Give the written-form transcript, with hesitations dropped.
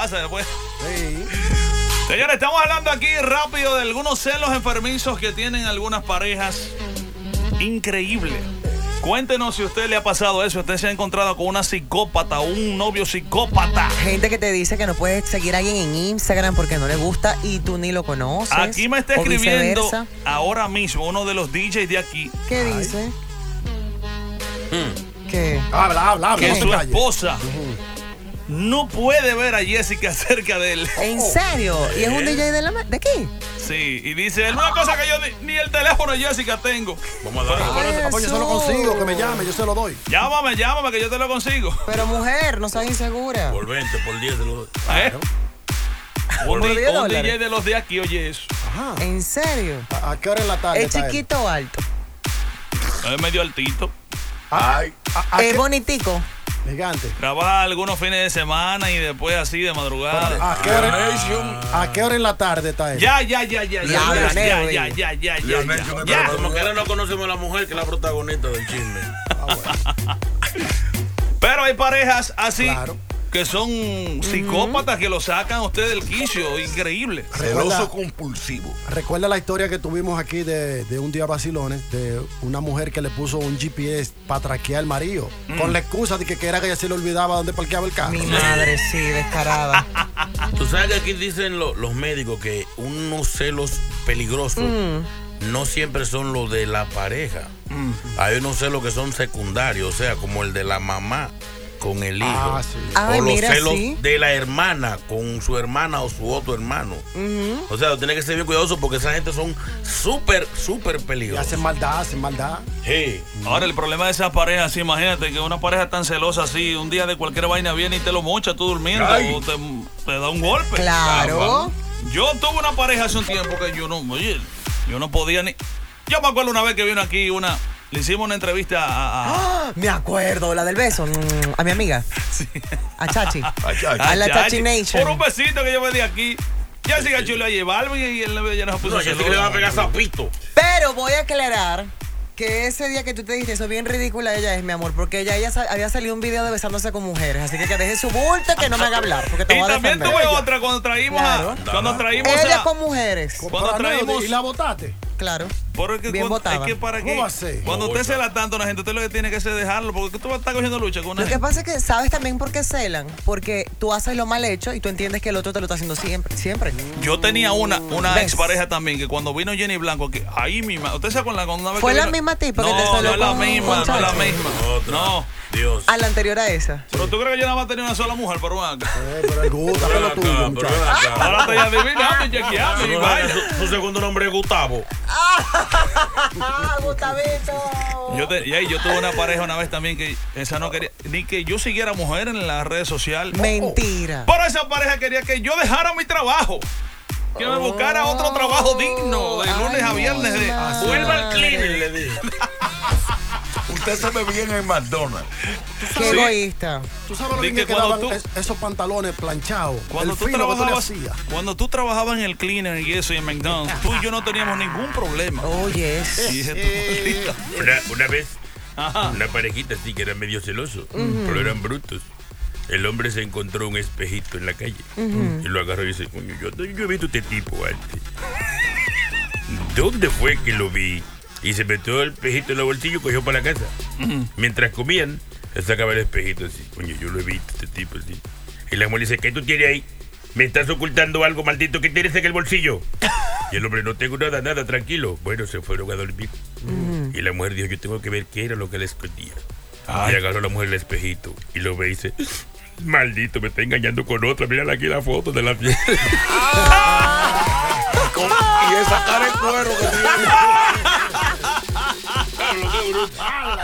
pasa después. Sí. Señores, estamos hablando aquí rápido de algunos celos enfermizos que tienen algunas parejas. Increíble. Cuéntenos si a usted le ha pasado eso. Usted se ha encontrado con una psicópata o un novio psicópata. Gente que te dice que no puedes seguir a alguien en Instagram porque no le gusta y tú ni lo conoces. Aquí me está o escribiendo viceversa. ahora mismo uno de los DJs de aquí. ¿Qué dice? ¿Qué? Habla. Que no su te calles. esposa no puede ver a Jessica cerca de él. ¿En serio? ¿Y es un DJ de aquí? Sí, y dice, él una cosa que yo ni el teléfono de Jessica tengo. Vamos a darle. Papá, yo se lo consigo, que me llame, yo se lo doy. Llámame que yo te lo consigo. Pero mujer, no seas insegura. Por 20, por 10 de los. ¿Eh? Un, ¿Por di- 10 un dólares? DJ de los de aquí, oye eso. Ajá. ¿En serio? ¿A qué hora en la tarde ¿Es está él? chiquito o alto? Es medio altito. Ay. ¿A ¿Es qué- bonitico? Gigante. Trabaja algunos fines de semana y después así de madrugada. ¿A qué hora en la tarde está él? Ya. Como que ahora no conocemos a la mujer que es la protagonista del chisme. Pero hay parejas así Claro. que son psicópatas que lo sacan a usted del quicio. Increíble. Celoso compulsivo. Recuerda la historia que tuvimos aquí de un día vacilones, de una mujer que le puso un GPS para traquear al marido, con la excusa de que era que ella se le olvidaba dónde parqueaba el carro. Mi madre, sí, descarada. Tú sabes que aquí dicen los médicos que unos celos peligrosos no siempre son los de la pareja. Hay unos celos que son secundarios, o sea, como el de la mamá con el hijo. Ah, sí. Ay, O los mira, celos sí. de la hermana con su hermana o su otro hermano. O sea, tiene que ser bien cuidadoso porque esa gente son súper Y peligrosos. hacen maldad. Sí. Ahora, el problema de esas parejas, sí, imagínate que una pareja tan celosa así, un día de cualquier vaina viene y te lo mocha tú durmiendo Ay. o te da un golpe. Claro. Yo tuve una pareja hace un tiempo que yo no podía ni... Yo me acuerdo una vez que vino aquí le hicimos una entrevista a ¡Ah! Me acuerdo, la del beso. A mi amiga. A Chachi. A la Chachi Nation. Por un besito que yo me di aquí. Jessica Chula y Balvin y él ya nos puso No, ya sé que le va a pegar zapito. Pero voy a aclarar que ese día que tú te dijiste eso bien ridícula ella es, mi amor, porque ella había salido un video de besándose con mujeres, así que deje su bulto que no me haga hablar, porque te Y voy a también defender. tuve otra cuando traímos Claro. Ella con mujeres, Cuando traímos... ¿Y la botaste? claro. Porque Bien botada. es que para ¿Cómo que va a ser? cuando usted cela tanto a una gente, usted lo que tiene que hacer es dejarlo, porque tú vas a estar cogiendo lucha con una Lo que gente. pasa es que sabes también por qué celan, porque tú haces lo mal hecho y tú entiendes que el otro te lo está haciendo siempre. Yo tenía una ¿Ves? expareja también que cuando vino Jenny Blanco, que ahí misma, ¿usted se acuerda cuando una vez ¿Fue que la vino? misma tipa que No, te celó no es la con misma, no es la Chachi? misma. Otra. No. Dios. A la anterior a esa. Pero tú crees que yo nada más tenía una sola mujer, pero acá. Pero el gusto, Pero lo acá, tuyo, pero muchacho. acá. Ahora estoy adivinando y chequeando y vaina. Su segundo nombre es Gustavo. ¡Ah, Gustavito! Yo tuve una pareja una vez también que esa no quería ni que yo siguiera mujer en las redes sociales. Mentira. Pero esa pareja quería que yo dejara mi trabajo. Que me buscara otro trabajo digno de lunes a viernes. Vuelva al cleaner, le dije. Usted se ve bien en McDonald's. Qué egoísta. ¿Tú sabes lo Di que que me quedaban cuando tú- esos pantalones planchados? Cuando el tú filo que tú le trabajabas, hacías. cuando tú trabajabas en el cleaner y eso y en McDonald's, tú y yo no teníamos ningún problema. Oye, Y dije, Una vez, Ajá. una parejita así que era medio celoso, pero eran brutos. El hombre se encontró un espejito en la calle y lo agarró y dice, coño, yo he visto este tipo antes. ¿Dónde fue que lo vi? Y se metió el espejito en el bolsillo y cogió para la casa. Mientras comían, le sacaba el espejito así. Coño, yo lo he visto, este tipo así. Y la mujer dice, ¿qué tú tienes ahí? ¿Me estás ocultando algo, maldito? ¿Qué tienes en el bolsillo? Y el hombre, no tengo nada, tranquilo. Bueno, se fueron a dormir. Y la mujer dijo, yo tengo que ver qué era lo que le escondía. Y agarró a la mujer el espejito y lo ve y dice, maldito, me está engañando con otra. Mira aquí la foto de la piel. Y esa cara de cuero que tiene. Claro, qué brutal.